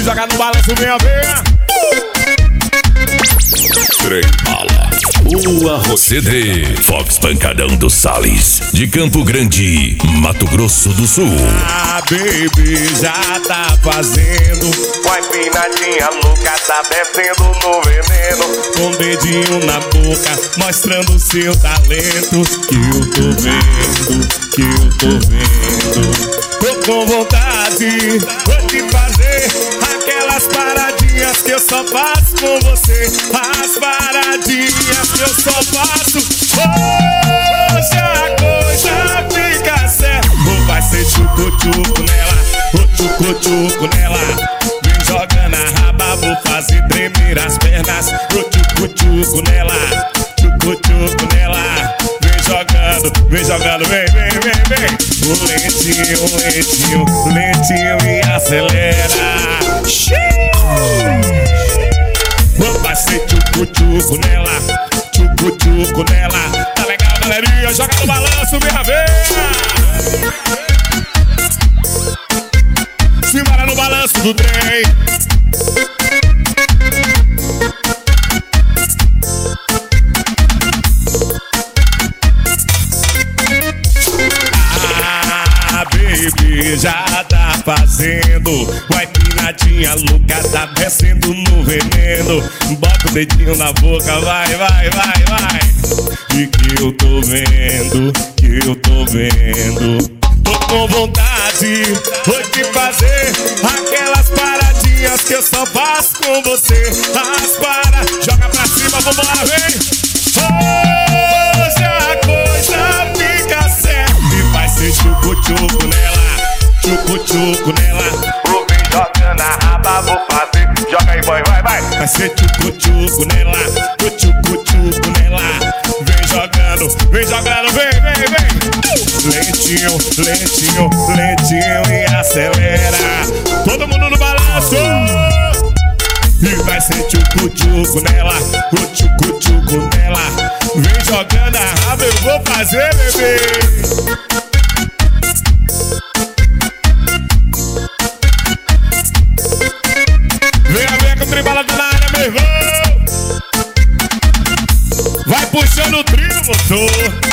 Me joga no balanço, venha, venha. Trem Bala, o Arrocedê, Fox Pancadão do Salles, de Campo Grande, Mato Grosso do Sul. Ah, baby, já tá fazendo. Vai empinadinha louca, tá descendo no veneno. Com um dedinho na boca, mostrando seu talento. Que eu tô vendo, que eu tô vendo. Tô com vontade, vou te fazer aquelas paradinhas que eu só faço com você. As paradinhas que eu só faço. Hoje a coisa fica certa. Ou vai ser tchucu-tchucu nela, ou tchucu-tchucu nela. Vem jogando a raba, vou fazer tremer as pernas. Ou tchucu-tchucu nela, tchucu-tchucu nela. Vem jogando, vem, vem, vem, vem. O lentinho, lentinho, lentinho e acelera. Vai ser tchucu-tchucu nela, tchucu-tchucu nela. Tá legal, galerinha? Joga no balanço, minha veia. Simbora no balanço do trem. Baby, já tá fazendo. Vai pinadinha louca, tá descendo no veneno. Bota o dedinho na boca, vai, vai, vai, vai. E que eu tô vendo, que eu tô vendo. Tô com vontade, vou te fazer aquelas paradinhas que eu só faço com você. As para, joga pra cima, vambora, vem. Hoje a coisa fica certa. E vai ser tchucu-tchucu nela, tchucu-tchucu nela. Vou vir jogando a raba, vou fazer. Joga aí, boy, vai, vai. Vai ser tchucu-tchucu nela, tchucu-tchucu nela. Vem jogando, vem, vem, vem. Lentinho, lentinho, lentinho e acelera. Todo mundo no balanço. E vai ser tchucu-tchucu nela, o tchucu-tchucu nela. Vem jogando a raba, eu vou fazer, bebê. Venha com o tribala na área, meu irmão. Vai puxando o trio, motor.